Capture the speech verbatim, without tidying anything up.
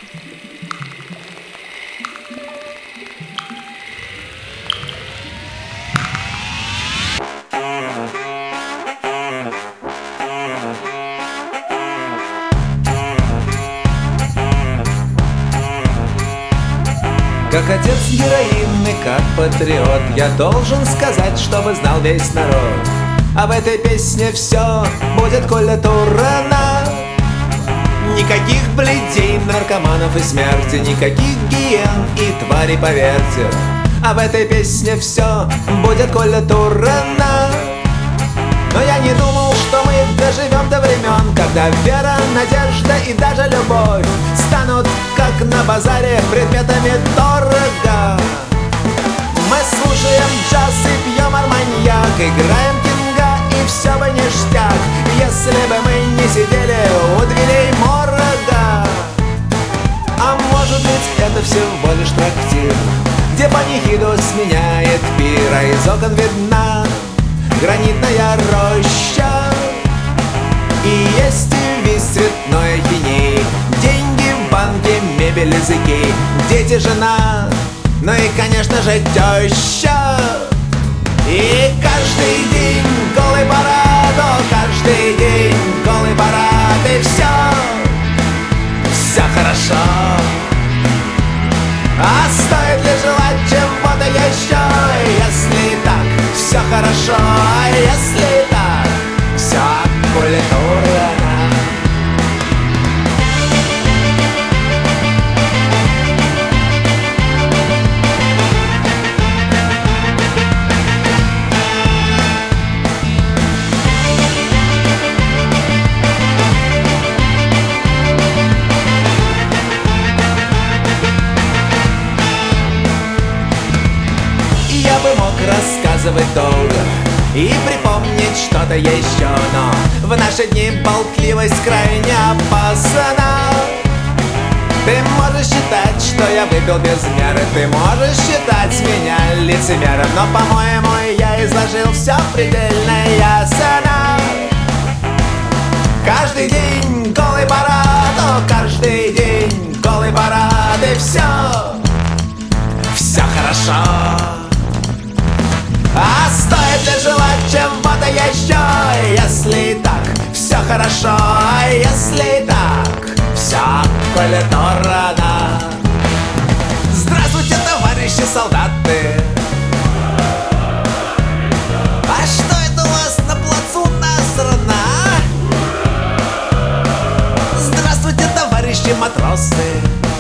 Как отец героин и как патриот я должен сказать, чтобы знал весь народ. А в этой песне все будет культурно. Никаких бледей, наркоманов и смерти, никаких гиен и тварей, поверьте. А в этой песне все будет культурно. Но я не думал, что мы доживем до времен, когда вера, надежда и даже любовь станут, как на базаре, предметами дорого. Мы слушаем джаз и пьем арманьяк, играем кинга и все бы ништяк, если бы мы не сидели у дверей морга. А может быть, это всего лишь трактир, где панихиду сменяет пир, а из окон видна гранитная роща. И есть весь цветной ахиней, деньги в банке, мебель, языки, дети, жена, ну и, конечно же, теща. И каждый день голый парад, о, каждый день голый парад, и все, все хорошо. А стоит ли желать чего-то еще, если так все хорошо, а если так все культурно? Я бы мог рассказывать долго и припомнить что-то еще, но в наши дни болтливость крайне опасна. Ты можешь считать, что я выпил без меры, ты можешь считать меня лицемером, но, по-моему, я изложил все предельно ясно. Каждый день голый парад, о, каждый день голый парад, и все, все хорошо. А стоит ли желать чего-то еще, если так все хорошо, а если так все культурно? Здравствуйте, товарищи солдаты! А что это у вас на плацу насрано? Здравствуйте, товарищи матросы!